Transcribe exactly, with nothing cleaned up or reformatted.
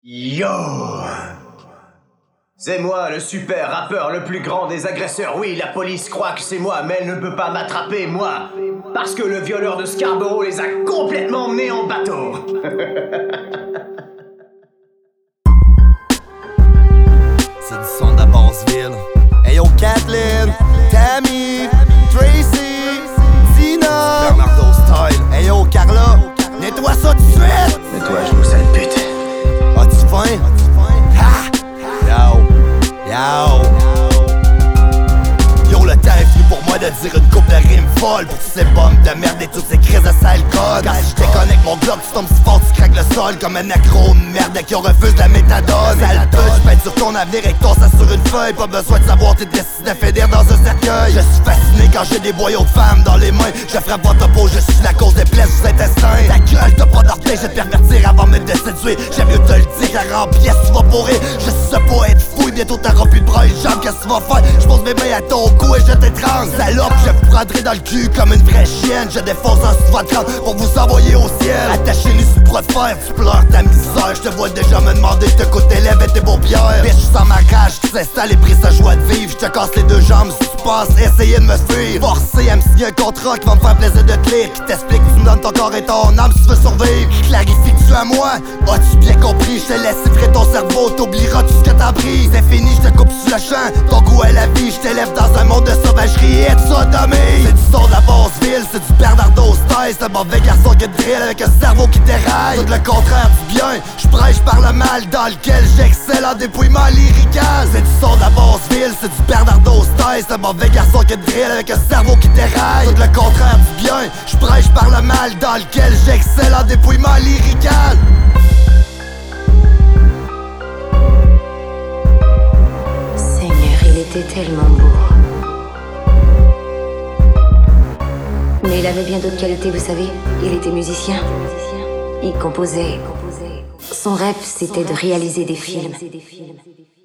Yo! C'est moi, le super rappeur, le plus grand des agresseurs. Oui, la police croit que c'est moi, mais elle ne peut pas m'attraper, moi. Parce que le violeur de Scarborough les a complètement emmenés en bateau. C'est du son de la Basseville. Hey yo, Kathleen, Tammy, Tracy, Tina, Bernardo Style. Hey yo, Carla, nettoie ça tout de suite. Nettoie-je-nous, sale pute. As-tu faim? Ha! Yo, yo. Yo, le temps est venu pour moi de dire une couple de rimes folles pour tous ces bombes de merde et toutes ces crises de sale code. Quand je déconnecte mon glock, tu tombes si fort, tu craques le sol comme un accro merde qui refuse la méthadone. Sale pute, j'pète sur ton avenir et que ton ça sur une feuille. Pas besoin de savoir tes destinées fédères dans un cercueil. Je suis fasciné quand j'ai des boyaux de femmes dans les mains. Je frappe votre peau, je suis la cause des plaies sous intestins. Ta gueule, t'as pas d'orteil, je vais te pervertir avant même de séduire. J'aime mieux te le dire, la rempièce, tu vas pourrir. Je suis ce poète fou, bientôt t'auras plus de bras et de jambes. Qu'est-ce que tu vas faire? J'pose mes mains à ton cou et je t'étrangle. Salope, je vous prendrai dans le cul comme une vraie chienne. Je défonce en sous votre crâne pour vous envoyer au ciel. Attaché-lui sur bras de fer, tu pleures ta misère. Je te vois déjà me demander de te coûter tes lèvres et tes paupières. Bitch, sans ma rage, qui s'installe et pris sa joie de vivre. Je te casse les deux jambes si tu penses essayer de me suivre. Forcé à me signer un contrat qui va me faire plaisir de te lire. Qui t'explique que tu me donnes ton corps et ton âme si tu veux survivre. Qui clarifie que tu es à moi. As-tu bien compris? Je te laisse effrayer ton cerveau, t'oublieras tout ce que t'as pris. C'est fini, je te coupe sur le champ. Ton goût est la vie, je t'élève dans un monde de sauvagerie et de sodomie. C'est du son de la Basseville, c'est du Bernardo Style. C'est un mauvais garçon qui te drill avec un cerveau qui déraille. Tout le contraire du bien, je prêche par le mal dans lequel j'excelle en dépouillement lyrical. C'est du son de la Basseville, c'est du Bernardo Style. C'est un mauvais garçon qui te drill avec un cerveau qui déraille. Tout le contraire du bien, je prêche par le mal dans lequel j'excelle en dépouillement lyrical. Seigneur, il était tellement beau. Mais il avait bien d'autres qualités, vous savez. Il était musicien. Il composait. Son rêve, c'était de réaliser des films.